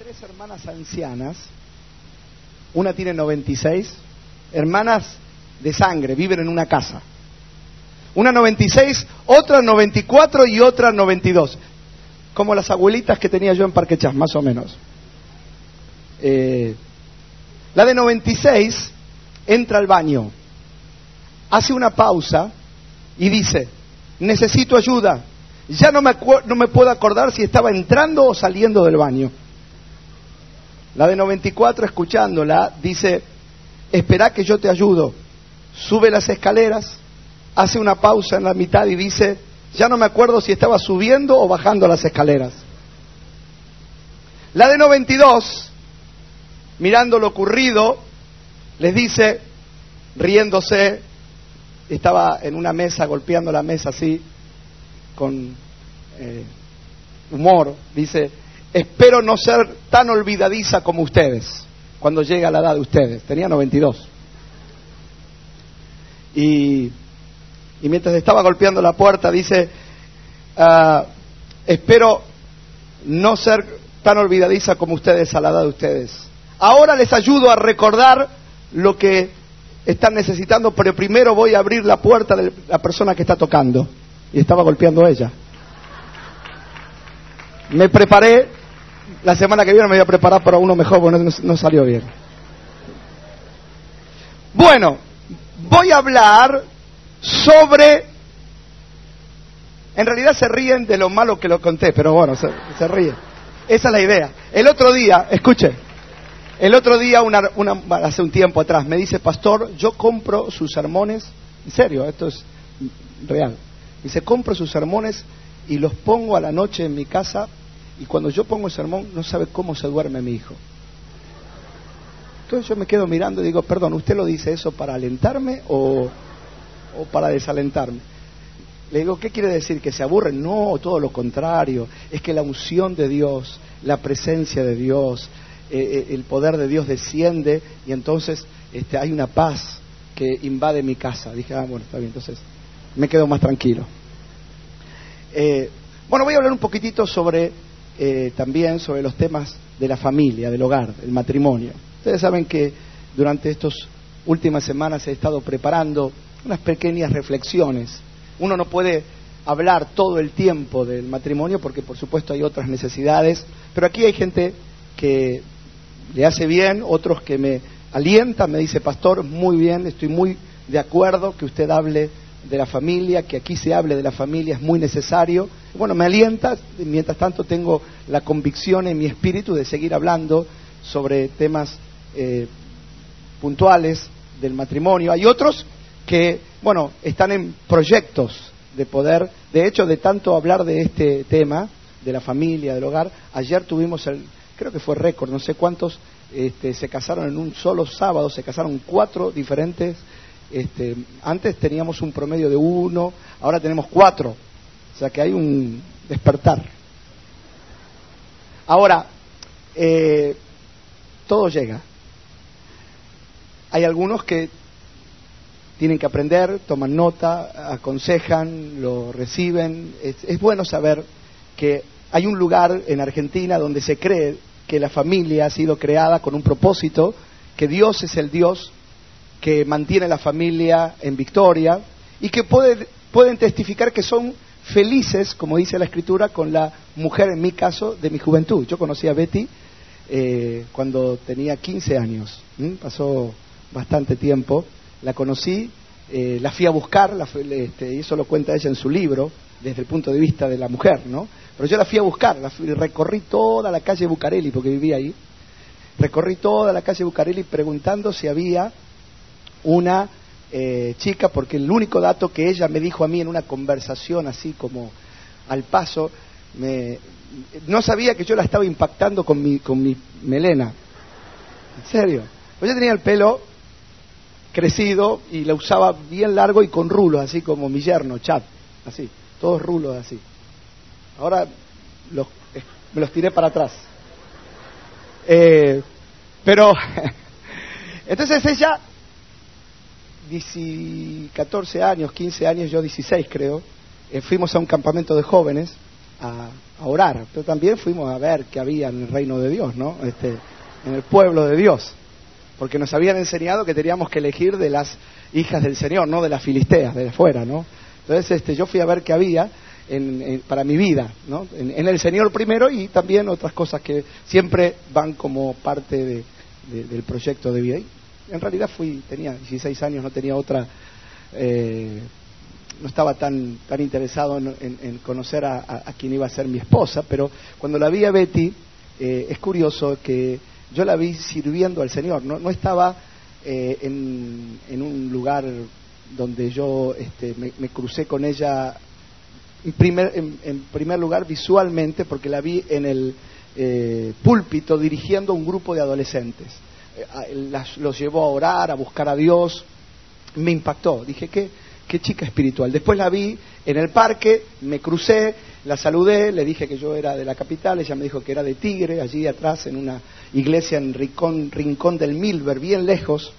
tres hermanas ancianas, una tiene 96, hermanas de sangre, viven en una casa. Una 96, otra 94 y otra 92. Como las abuelitas que tenía yo en Parque Chas, más o menos. La de 96 entra al baño, hace una pausa y dice: necesito ayuda. Ya no me puedo acordar si estaba entrando o saliendo del baño. La de 94, escuchándola, dice: espera que yo te ayudo. Sube las escaleras, hace una pausa en la mitad y dice: ya no me acuerdo si estaba subiendo o bajando las escaleras. La de 92, mirando lo ocurrido, les dice, riéndose, estaba en una mesa, golpeando la mesa así, con humor, dice: espero no ser tan olvidadiza como ustedes cuando llegue a la edad de ustedes. Tenía 92. Y mientras estaba golpeando la puerta dice: espero no ser tan olvidadiza como ustedes a la edad de ustedes. Ahora les ayudo a recordar lo que están necesitando, pero primero voy a abrir la puerta de la persona que está tocando. Y estaba golpeando ella. Me preparé, la semana que viene me voy a preparar para uno mejor, porque no salió bien. Bueno, voy a hablar sobre... En realidad se ríen de lo malo que lo conté, pero bueno, se ríen. Esa es la idea. El otro día, escuche, hace un tiempo atrás, me dice: pastor, yo compro sus sermones, en serio, esto es real. Dice: compro sus sermones y los pongo a la noche en mi casa, y cuando yo pongo el sermón no sabe cómo se duerme mi hijo. Entonces yo me quedo mirando y digo: perdón, ¿usted lo dice eso para alentarme o para desalentarme? Le digo: ¿qué quiere decir? ¿Que se aburren? No, todo lo contrario. Es que la unción de Dios, la presencia de Dios, el poder de Dios desciende, y entonces hay una paz que invade mi casa. Dije: bueno, está bien, entonces me quedo más tranquilo. Bueno, voy a hablar un poquitito también sobre los temas de la familia, del hogar, del matrimonio. Ustedes saben que durante estas últimas semanas he estado preparando unas pequeñas reflexiones. Uno no puede hablar todo el tiempo del matrimonio porque por supuesto hay otras necesidades, pero aquí hay gente que le hace bien, otros que me alientan, me dice: pastor, muy bien, estoy muy de acuerdo que usted hable de la familia, que aquí se hable de la familia, es muy necesario. Bueno, me alienta. Mientras tanto tengo la convicción en mi espíritu de seguir hablando sobre temas puntuales del matrimonio. Hay otros que, bueno, están en proyectos de poder. De hecho, de tanto hablar de este tema, de la familia, del hogar, ayer tuvimos creo que fue récord, no sé cuántos se casaron en un solo sábado, se casaron 4 diferentes. Antes teníamos un promedio de 1, ahora tenemos 4, o sea que hay un despertar. Ahora, todo llega. Hay algunos que tienen que aprender, toman nota, aconsejan, lo reciben. Es bueno saber que hay un lugar en Argentina donde se cree que la familia ha sido creada con un propósito, que Dios es el Dios que mantiene la familia en victoria, y que pueden testificar que son felices, como dice la Escritura, con la mujer, en mi caso, de mi juventud. Yo conocí a Betty cuando tenía 15 años. Pasó bastante tiempo. La conocí, la fui a buscar, y eso lo cuenta ella en su libro, desde el punto de vista de la mujer, ¿no? Pero yo la fui a buscar, recorrí toda la calle Bucareli, porque vivía ahí. Recorrí toda la calle Bucareli preguntando si había una chica, porque el único dato que ella me dijo a mí en una conversación así como al paso, no sabía que yo la estaba impactando con mi melena. En serio. Pues yo tenía el pelo crecido y la usaba bien largo y con rulos, así como mi yerno, Chad, así, todos rulos así. Ahora me los tiré para atrás. Pero, entonces ella, 14 años, 15 años, yo 16 creo, fuimos a un campamento de jóvenes a orar, pero también fuimos a ver qué había en el reino de Dios, ¿no? En el pueblo de Dios, porque nos habían enseñado que teníamos que elegir de las hijas del Señor, no de las filisteas, de afuera, ¿no? Entonces yo fui a ver qué había para mi vida, ¿no? En el Señor primero, y también otras cosas que siempre van como parte del proyecto de vida. Y en realidad tenía 16 años, no tenía otra, no estaba tan interesado en conocer a quien iba a ser mi esposa, pero cuando la vi a Betty, es curioso que yo la vi sirviendo al Señor, no estaba en un lugar donde yo me crucé con ella en primer lugar visualmente, porque la vi en el púlpito dirigiendo un grupo de adolescentes. Los llevó a orar, a buscar a Dios. Me impactó, dije, qué chica espiritual. Después la vi en el parque, me crucé, la saludé, le dije que yo era de la capital, ella me dijo que era de Tigre, allí atrás en una iglesia en Rincón del Milver, bien lejos.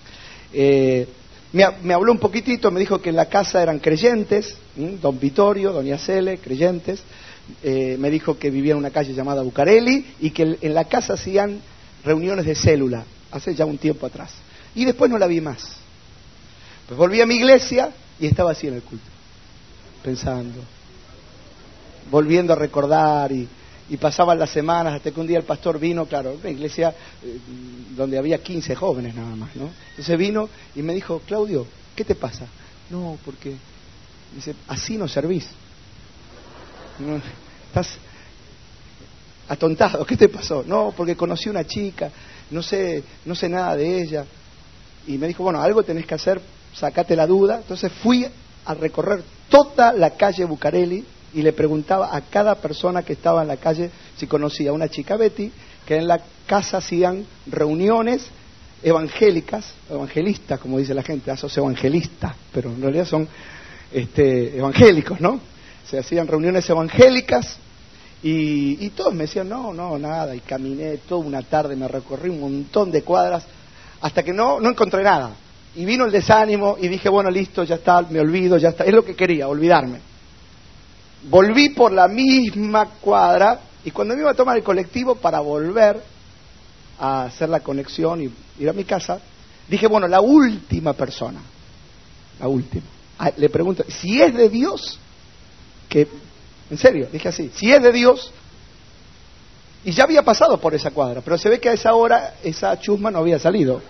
Me habló un poquitito, me dijo que en la casa eran creyentes, don Vittorio, doña Cele, creyentes. Me dijo que vivía en una calle llamada Bucareli y que en la casa hacían reuniones de célula, hace ya un tiempo atrás. Y después no la vi más. Pues volví a mi iglesia y estaba así en el culto, pensando, volviendo a recordar, y pasaban las semanas hasta que un día el pastor vino, claro, una iglesia donde había 15 jóvenes nada más, ¿no? Entonces vino y me dijo, Claudio, ¿qué te pasa? No, porque, dice, así no servís. No, estás atontado, ¿qué te pasó? No, porque conocí una chica, no sé nada de ella. Y me dijo, bueno, algo tenés que hacer, sacate la duda. Entonces fui a recorrer toda la calle Bucareli y le preguntaba a cada persona que estaba en la calle si conocía a una chica, Betty, que en la casa hacían reuniones evangelistas, como dice la gente, esos evangelistas, pero en realidad son evangélicos, ¿no? Se hacían reuniones evangélicas y todos me decían, no, nada, y caminé toda una tarde, me recorrí un montón de cuadras, hasta que no encontré nada. Y vino el desánimo y dije, bueno, listo, ya está, me olvido, ya está. Es lo que quería, olvidarme. Volví por la misma cuadra y cuando me iba a tomar el colectivo para volver a hacer la conexión y ir a mi casa, dije, bueno, la última persona, le pregunto, si es de Dios, en serio, dije así, si es de Dios, y ya había pasado por esa cuadra, pero se ve que a esa hora esa chusma no había salido.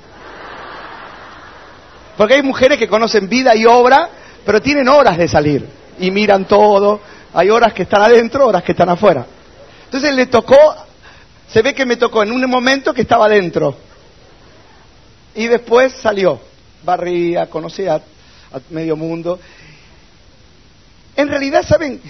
Porque hay mujeres que conocen vida y obra, pero tienen horas de salir y miran todo. Hay horas que están adentro, horas que están afuera. Entonces se ve que me tocó en un momento que estaba adentro. Y después salió, barría, conocía a medio mundo. En realidad, ¿saben?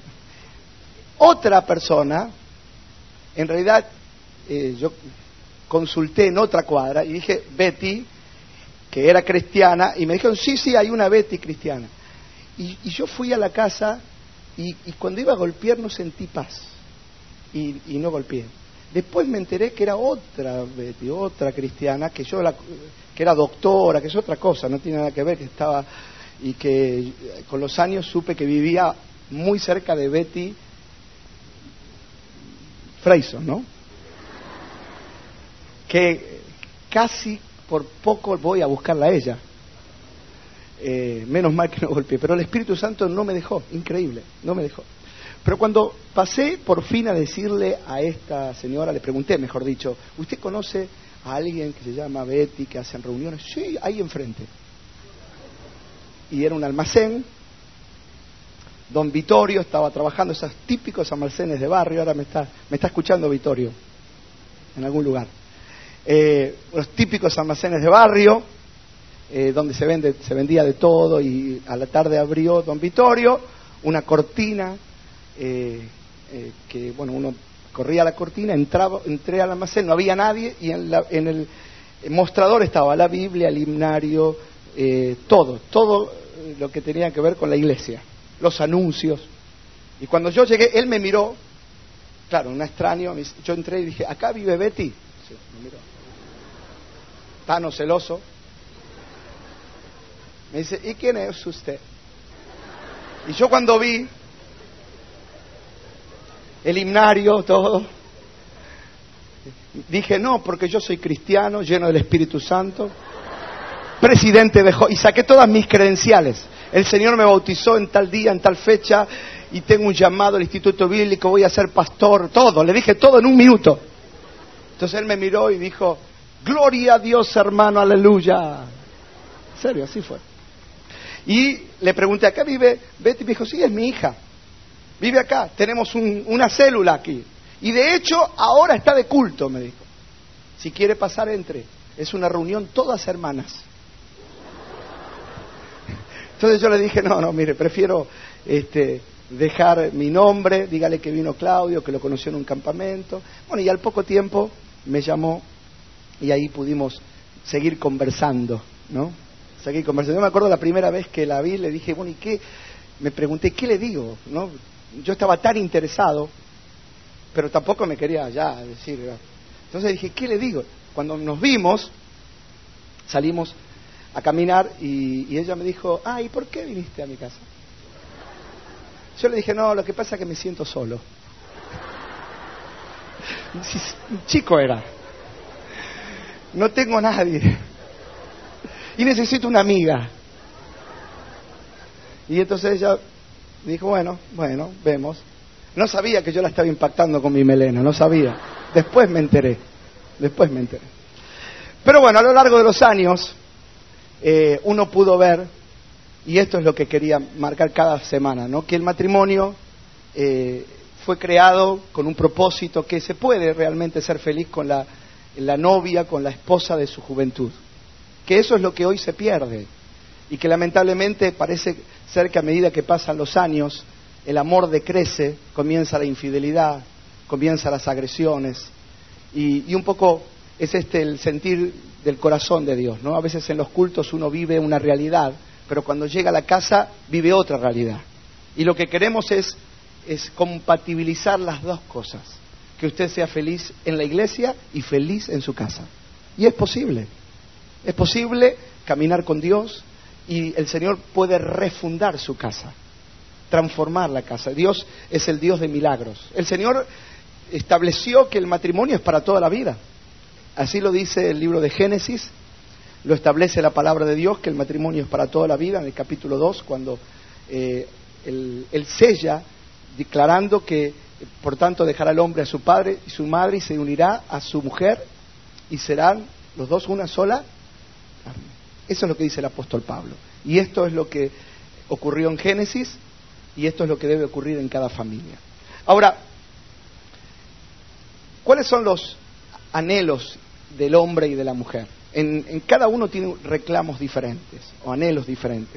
Otra persona, en realidad yo consulté en otra cuadra y dije, Betty, que era cristiana, y me dijeron, sí, hay una Betty cristiana. Y yo fui a la casa y cuando iba a golpear no sentí paz y no golpeé. Después me enteré que era otra Betty, otra cristiana, que era doctora, que es otra cosa, no tiene nada que ver, que estaba, y que con los años supe que vivía muy cerca de Betty Freyson, ¿no? Que casi por poco voy a buscarla a ella. Menos mal que no golpeé, pero el Espíritu Santo no me dejó, increíble, no me dejó. Pero cuando pasé por fin a decirle a esta señora, le pregunté, mejor dicho, ¿usted conoce a alguien que se llama Betty, que hacen reuniones? Sí, ahí enfrente. Y era un almacén, don Vittorio estaba trabajando, esos típicos almacenes de barrio, ahora me está escuchando Vittorio, en algún lugar. Los típicos almacenes de barrio, donde se vendía de todo, y a la tarde abrió don Vittorio una cortina, que bueno, uno corría la cortina, entré al almacén, no había nadie, y en el mostrador estaba la Biblia, el himnario, todo lo que tenía que ver con la iglesia, los anuncios. Y cuando yo llegué, él me miró, claro, un extraño, yo entré y dije, ¿acá vive Betty? Sí, me miró, tan celoso. Me dice, ¿y quién es usted? Y yo cuando vi, el himnario, todo. Dije, no, porque yo soy cristiano, lleno del Espíritu Santo, presidente de y saqué todas mis credenciales. El Señor me bautizó en tal día, en tal fecha, y tengo un llamado al Instituto Bíblico, voy a ser pastor, todo. Le dije todo en un minuto. Entonces él me miró y dijo, gloria a Dios, hermano, aleluya. En serio, así fue. Y le pregunté, ¿acá vive Betty? Me dijo, sí, es mi hija. Vive acá, tenemos una célula aquí. Y de hecho, ahora está de culto, me dijo. Si quiere pasar, entre. Es una reunión todas hermanas. Entonces yo le dije, no, mire, prefiero dejar mi nombre, dígale que vino Claudio, que lo conoció en un campamento. Bueno, y al poco tiempo me llamó y ahí pudimos seguir conversando, ¿no? Seguir conversando. Yo me acuerdo la primera vez que la vi, le dije, bueno, ¿y qué? Me pregunté, ¿qué le digo? ¿No? Yo estaba tan interesado, pero tampoco me quería ya decir. Entonces dije, ¿qué le digo? Cuando nos vimos, salimos a caminar y ella me dijo, ¿y por qué viniste a mi casa? Yo le dije, no, lo que pasa es que me siento solo. Un chico era. No tengo a nadie. Y necesito una amiga. Y entonces ella dijo, bueno, vemos. No sabía que yo la estaba impactando con mi melena, no sabía. Después me enteré. Pero bueno, a lo largo de los años, uno pudo ver, y esto es lo que quería marcar cada semana, ¿no? Que el matrimonio fue creado con un propósito, que se puede realmente ser feliz con la novia, con la esposa de su juventud. Que eso es lo que hoy se pierde. Y que lamentablemente parece ser que a medida que pasan los años, el amor decrece, comienza la infidelidad, comienzan las agresiones. Y un poco es el sentir del corazón de Dios, ¿no? A veces en los cultos uno vive una realidad, pero cuando llega a la casa vive otra realidad. Y lo que queremos es compatibilizar las dos cosas. Que usted sea feliz en la iglesia y feliz en su casa. Y es posible. Es posible caminar con Dios y el Señor puede refundar su casa, transformar la casa. Dios es el Dios de milagros. El Señor estableció que el matrimonio es para toda la vida. Así lo dice el libro de Génesis, lo establece la palabra de Dios, que el matrimonio es para toda la vida, en el capítulo 2, cuando él sella, declarando que, por tanto, dejará al hombre a su padre y su madre y se unirá a su mujer y serán los dos una sola carne. Eso es lo que dice el apóstol Pablo. Y esto es lo que ocurrió en Génesis y esto es lo que debe ocurrir en cada familia. Ahora, ¿cuáles son los anhelos del hombre y de la mujer? En cada uno tiene reclamos diferentes o anhelos diferentes.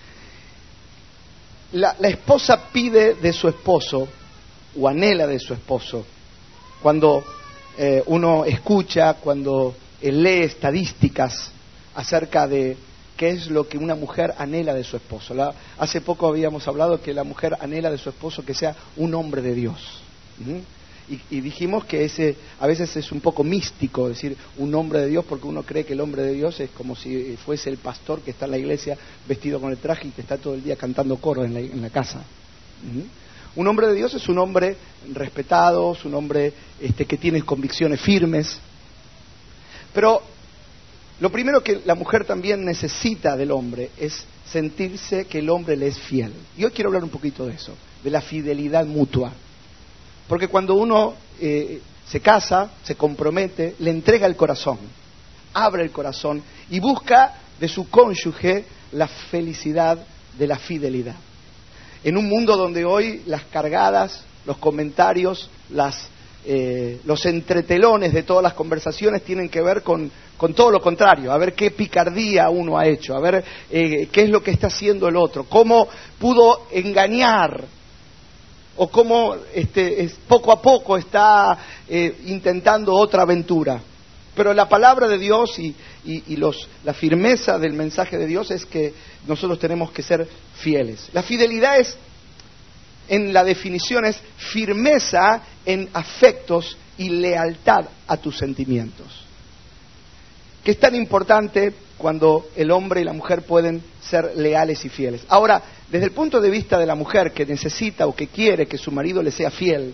La esposa pide de su esposo o anhela de su esposo. Cuando uno escucha, cuando lee estadísticas acerca de qué es lo que una mujer anhela de su esposo. Hace poco habíamos hablado que la mujer anhela de su esposo que sea un hombre de Dios. Y dijimos que ese a veces es un poco místico decir un hombre de Dios, porque uno cree que el hombre de Dios es como si fuese el pastor que está en la iglesia vestido con el traje y que está todo el día cantando coro en la casa. Un hombre de Dios es un hombre respetado, es un hombre que tiene convicciones firmes. Pero lo primero que la mujer también necesita del hombre es sentirse que el hombre le es fiel. Y hoy quiero hablar un poquito de eso, de la fidelidad mutua. Porque cuando uno se casa, se compromete, le entrega el corazón, abre el corazón y busca de su cónyuge la felicidad de la fidelidad. En un mundo donde hoy las cargadas, los comentarios, los entretelones de todas las conversaciones tienen que ver con todo lo contrario, a ver qué picardía uno ha hecho, a ver qué es lo que está haciendo el otro, cómo pudo engañar, o cómo poco a poco está intentando otra aventura. Pero la palabra de Dios y la firmeza del mensaje de Dios es que nosotros tenemos que ser fieles. La fidelidad en la definición es firmeza en afectos y lealtad a tus sentimientos. Que es tan importante cuando el hombre y la mujer pueden ser leales y fieles. Ahora, desde el punto de vista de la mujer que necesita o que quiere que su marido le sea fiel,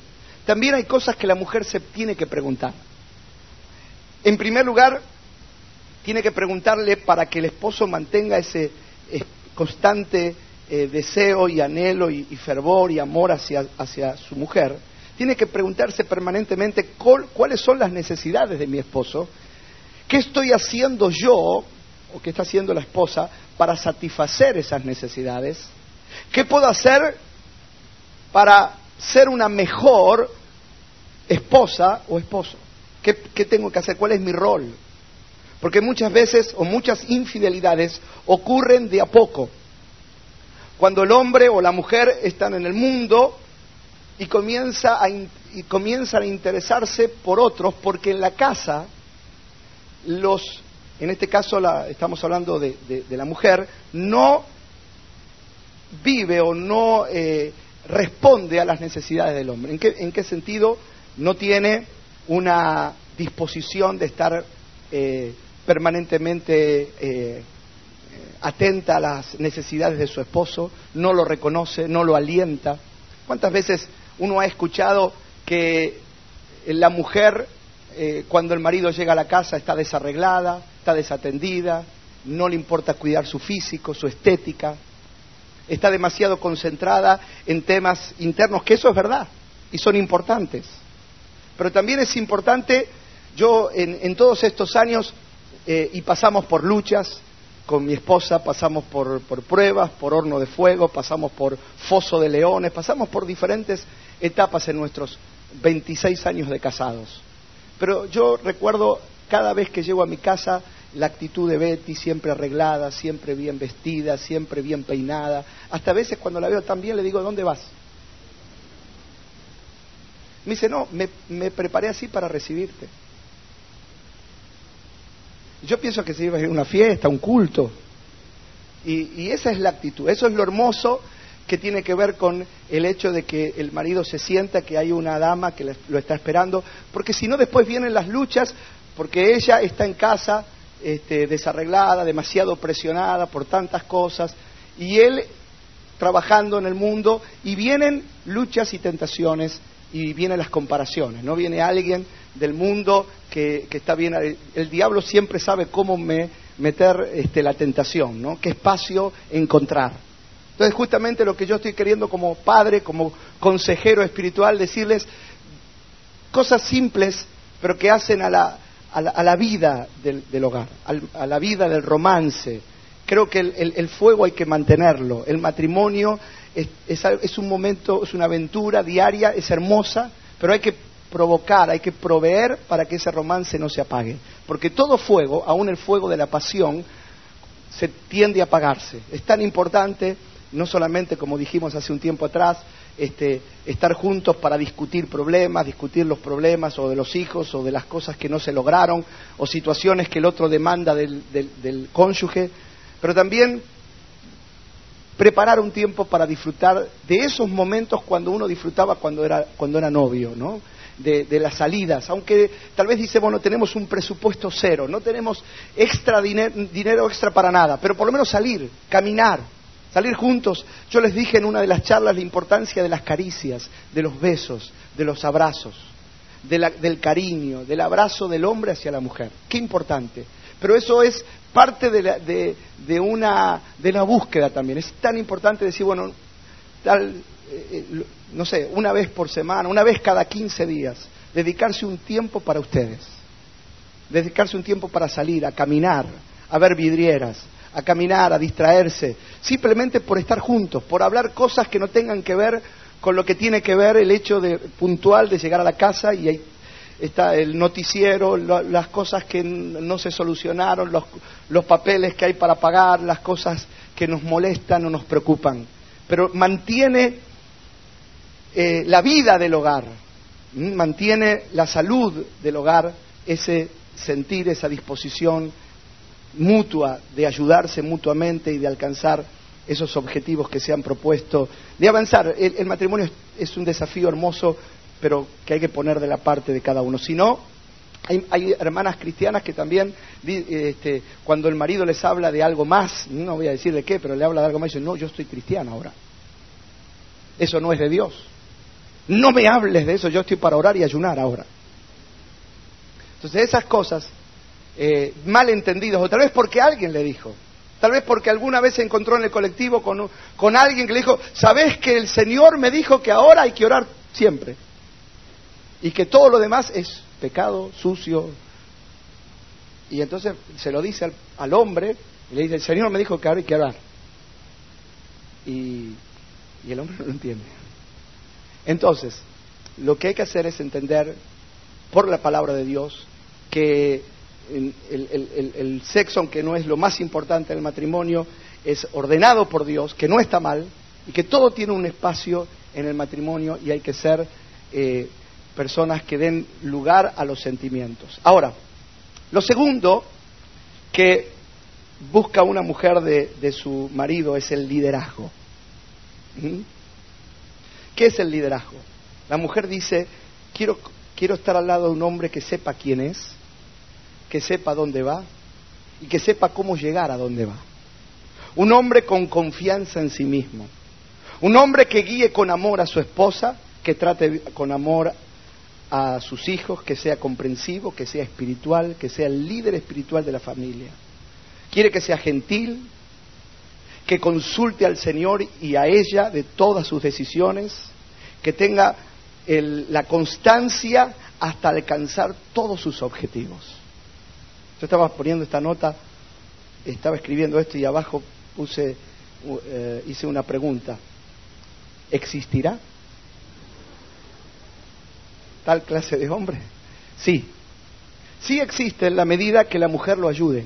también hay cosas que la mujer se tiene que preguntar. En primer lugar, tiene que preguntarle para que el esposo mantenga ese constante deseo y anhelo y fervor y amor hacia su mujer. Tiene que preguntarse permanentemente cuáles son las necesidades de mi esposo, qué estoy haciendo yo o qué está haciendo la esposa para satisfacer esas necesidades, qué puedo hacer para ser una mejor esposa o esposo, qué tengo que hacer, cuál es mi rol. Porque muchas veces o muchas infidelidades ocurren de a poco. Cuando el hombre o la mujer están en el mundo y comienzan a interesarse por otros, porque en la casa, en este caso estamos hablando de la mujer, no vive o no responde a las necesidades del hombre. ¿En qué sentido? No tiene una disposición de estar permanentemente atenta a las necesidades de su esposo, no lo reconoce, no lo alienta. ¿Cuántas veces uno ha escuchado que la mujer, cuando el marido llega a la casa, está desarreglada, está desatendida, no le importa cuidar su físico, su estética, está demasiado concentrada en temas internos, que eso es verdad y son importantes? Pero también es importante, yo en todos estos años, y pasamos por luchas con mi esposa, pasamos por pruebas, por horno de fuego, pasamos por foso de leones, pasamos por diferentes etapas en nuestros 26 años de casados. Pero yo recuerdo cada vez que llego a mi casa la actitud de Betty, siempre arreglada, siempre bien vestida, siempre bien peinada. Hasta a veces cuando la veo tan bien le digo, ¿dónde vas? Me dice, no, me preparé así para recibirte. Yo pienso que se iba a ir a una fiesta, un culto. Y esa es la actitud. Eso es lo hermoso que tiene que ver con el hecho de que el marido se sienta que hay una dama que lo está esperando. Porque si no, después vienen las luchas, porque ella está en casa desarreglada, demasiado presionada por tantas cosas, y él trabajando en el mundo, y vienen luchas y tentaciones, y vienen las comparaciones. No viene alguien del mundo que está bien. El diablo siempre sabe cómo meter la tentación, ¿no? Qué espacio encontrar. Entonces, justamente lo que yo estoy queriendo como padre, como consejero espiritual, decirles cosas simples, pero que hacen a la vida del hogar, a la vida del romance. Creo que el fuego hay que mantenerlo. El matrimonio es un momento, es una aventura diaria, es hermosa, pero hay que provocar, hay que proveer para que ese romance no se apague. Porque todo fuego, aún el fuego de la pasión, se tiende a apagarse. Es tan importante, no solamente como dijimos hace un tiempo atrás, estar juntos para discutir los problemas o de los hijos o de las cosas que no se lograron o situaciones que el otro demanda del cónyuge, pero también preparar un tiempo para disfrutar de esos momentos cuando uno disfrutaba cuando era novio, ¿no? De las salidas, aunque tal vez dice, bueno, tenemos un presupuesto cero, no tenemos dinero extra para nada, pero por lo menos salir, caminar, salir juntos. Yo les dije en una de las charlas la importancia de las caricias, de los besos, de los abrazos, del cariño, del abrazo del hombre hacia la mujer. Qué importante. Pero eso es parte de una búsqueda también. Es tan importante decir, bueno, no sé, una vez por semana, una vez cada 15 días, dedicarse un tiempo para ustedes, dedicarse un tiempo para salir, a caminar, a ver vidrieras, a caminar, a distraerse, simplemente por estar juntos, por hablar cosas que no tengan que ver con lo que tiene que ver el hecho puntual de llegar a la casa y ahí está el noticiero, las cosas que no se solucionaron, los papeles que hay para pagar, las cosas que nos molestan o nos preocupan. Pero mantiene la vida del hogar, mantiene la salud del hogar, ese sentir, esa disposición mutua de ayudarse mutuamente y de alcanzar esos objetivos que se han propuesto, de avanzar. El matrimonio es un desafío hermoso, pero que hay que poner de la parte de cada uno. Si no, hay hermanas cristianas que también, cuando el marido les habla de algo más, no voy a decir de qué, pero le habla de algo más, y dicen, no, yo estoy cristiana ahora. Eso no es de Dios. no me hables de eso, yo estoy para orar y ayunar ahora. Entonces esas cosas mal entendidas, o tal vez porque alguien le dijo, tal vez porque alguna vez se encontró en el colectivo con alguien que le dijo, ¿sabés que el Señor me dijo que ahora hay que orar siempre? Y que todo lo demás es pecado, sucio. Y entonces se lo dice al hombre, y le dice, el Señor me dijo que ahora hay que orar. Y el hombre no lo entiende. Entonces, lo que hay que hacer es entender por la palabra de Dios que el sexo, aunque no es lo más importante del matrimonio, es ordenado por Dios, que no está mal, y que todo tiene un espacio en el matrimonio y hay que ser personas que den lugar a los sentimientos. Ahora, lo segundo que busca una mujer de su marido es el liderazgo. ¿Qué es el liderazgo? La mujer dice, quiero estar al lado de un hombre que sepa quién es, que sepa dónde va y que sepa cómo llegar a dónde va. Un hombre con confianza en sí mismo. Un hombre que guíe con amor a su esposa, que trate con amor a sus hijos, que sea comprensivo, que sea espiritual, que sea el líder espiritual de la familia. Quiere que sea gentil, que consulte al Señor y a ella de todas sus decisiones, que tenga la constancia hasta alcanzar todos sus objetivos. Yo estaba poniendo esta nota, estaba escribiendo esto y abajo hice una pregunta. ¿Existirá tal clase de hombre? Sí. Sí existe en la medida que la mujer lo ayude.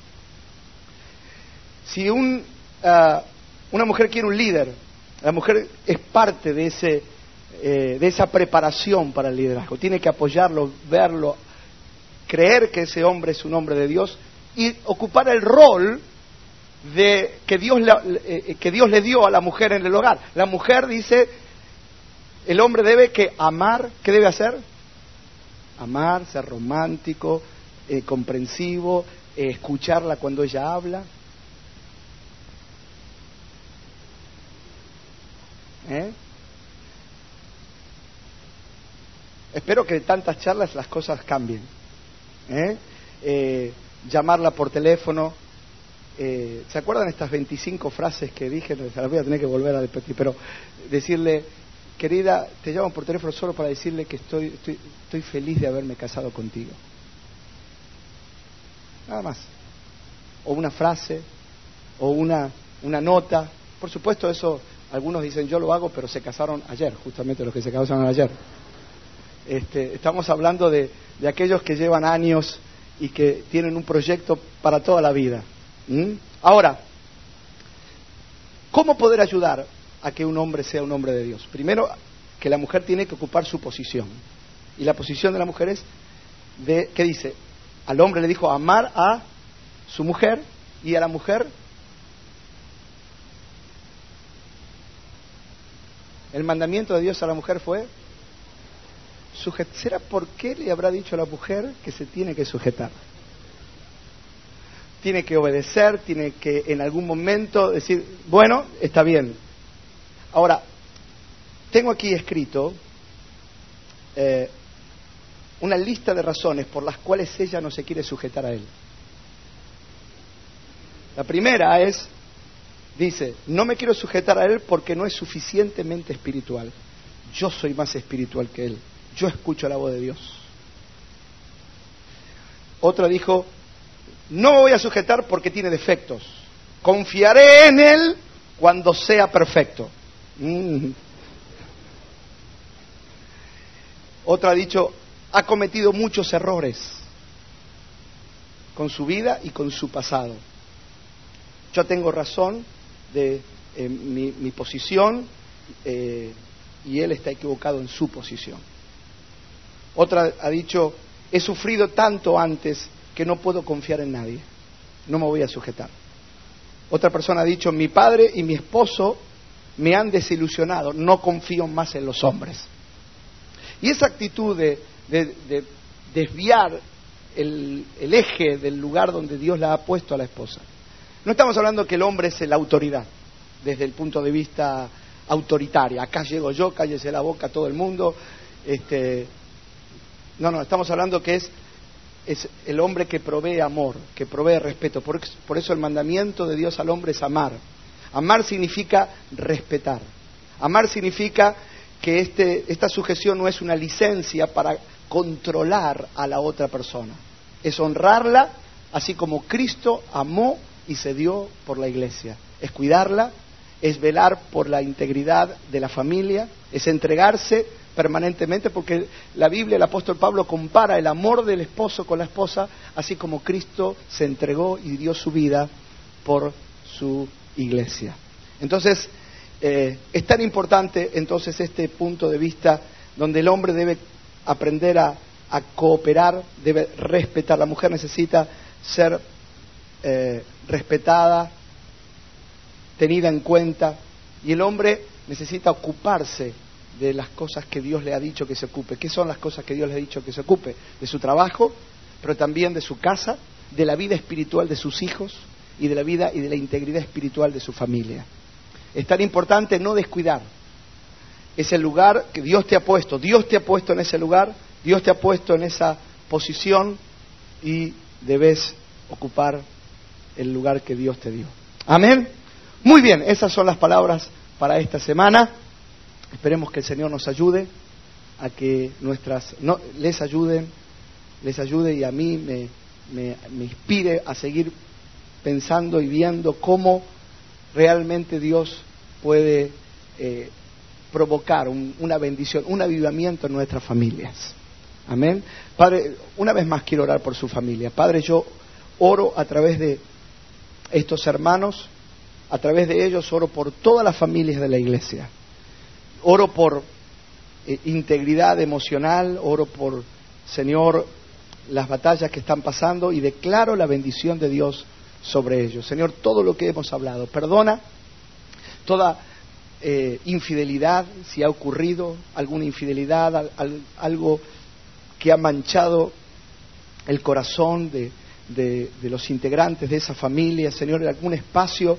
Si una mujer quiere un líder, la mujer es parte de esa preparación para el liderazgo. Tiene que apoyarlo, verlo, creer que ese hombre es un hombre de Dios y ocupar el rol que Dios le dio a la mujer en el hogar. La mujer dice, el hombre debe que amar. ¿Qué debe hacer? Amar, ser romántico, comprensivo, escucharla cuando ella habla. Espero que de tantas charlas las cosas cambien. Llamarla por teléfono. ¿Se acuerdan estas 25 frases que dije? Se las voy a tener que volver a repetir, pero decirle, querida, te llamo por teléfono solo para decirle que estoy feliz de haberme casado contigo. Nada más. O una frase, o una nota. Por supuesto, eso, algunos dicen yo lo hago, pero se casaron ayer, justamente los que se casaron ayer. Estamos hablando de aquellos que llevan años y que tienen un proyecto para toda la vida. Ahora, ¿cómo poder ayudar a que un hombre sea un hombre de Dios? Primero, que la mujer tiene que ocupar su posición. Y la posición de la mujer es ¿qué dice? Al hombre le dijo amar a su mujer y a la mujer el mandamiento de Dios a la mujer fue ¿será por qué le habrá dicho a la mujer que se tiene que sujetar? Tiene que obedecer, tiene que en algún momento decir, bueno, está bien. Ahora, tengo aquí escrito una lista de razones por las cuales ella no se quiere sujetar a él. La primera dice, no me quiero sujetar a él porque no es suficientemente espiritual. Yo soy más espiritual que él. Yo escucho la voz de Dios. Otra dijo, no me voy a sujetar porque tiene defectos. Confiaré en él cuando sea perfecto. Otra ha dicho, ha cometido muchos errores con su vida y con su pasado. Yo tengo razón de mi posición y él está equivocado en su posición. Otra ha dicho, he sufrido tanto antes que no puedo confiar en nadie, no me voy a sujetar. Otra persona ha dicho, mi padre y mi esposo me han desilusionado, no confío más en los hombres. Y esa actitud de desviar el eje del lugar donde Dios la ha puesto a la esposa. No estamos hablando que el hombre es la autoridad desde el punto de vista autoritaria. Acá llego yo, cállese la boca todo el mundo. No, estamos hablando que es el hombre que provee amor, que provee respeto. Por eso el mandamiento de Dios al hombre es amar. Amar significa respetar. Amar significa que esta sujeción no es una licencia para controlar a la otra persona. Es honrarla, así como Cristo amó y se dio por la iglesia. Es cuidarla, es velar por la integridad de la familia, es entregarse permanentemente, porque la Biblia, el apóstol Pablo compara el amor del esposo con la esposa, así como Cristo se entregó y dio su vida por su iglesia. Entonces, es tan importante entonces este punto de vista donde el hombre debe aprender a cooperar, debe respetar. La mujer necesita ser respetada, tenida en cuenta, y el hombre necesita ocuparse de las cosas que Dios le ha dicho que se ocupe. ¿Qué son las cosas que Dios le ha dicho que se ocupe? De su trabajo, pero también de su casa, de la vida espiritual de sus hijos y de la vida y de la integridad espiritual de su familia. Es tan importante no descuidar. Es el lugar que Dios te ha puesto. Dios te ha puesto en ese lugar, Dios te ha puesto en esa posición y debes ocupar el lugar que Dios te dio. Amén. Muy bien, esas son las palabras para esta semana. Esperemos que el Señor nos ayude a que les ayude y a mí me inspire a seguir pensando y viendo cómo realmente Dios puede provocar una bendición, un avivamiento en nuestras familias. Amén. Padre, una vez más quiero orar por su familia. Padre, yo oro a través de estos hermanos, a través de ellos oro por todas las familias de la iglesia. Oro por integridad emocional, oro por, Señor, las batallas que están pasando y declaro la bendición de Dios sobre ellos. Señor, todo lo que hemos hablado, perdona toda infidelidad, si ha ocurrido alguna infidelidad, algo que ha manchado el corazón de los integrantes de esa familia, Señor, en algún espacio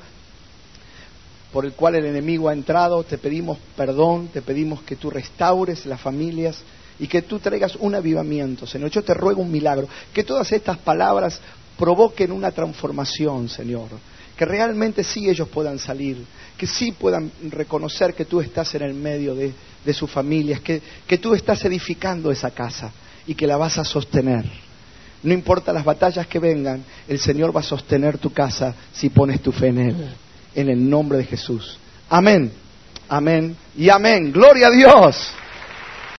por el cual el enemigo ha entrado, te pedimos perdón, te pedimos que tú restaures las familias y que tú traigas un avivamiento, Señor. Yo te ruego un milagro, que todas estas palabras provoquen una transformación, Señor, que realmente sí ellos puedan salir, que sí puedan reconocer que tú estás en el medio de sus familias, que tú estás edificando esa casa y que la vas a sostener. No importa las batallas que vengan, el Señor va a sostener tu casa si pones tu fe en Él. En el nombre de Jesús. Amén. Amén y amén. Gloria a Dios.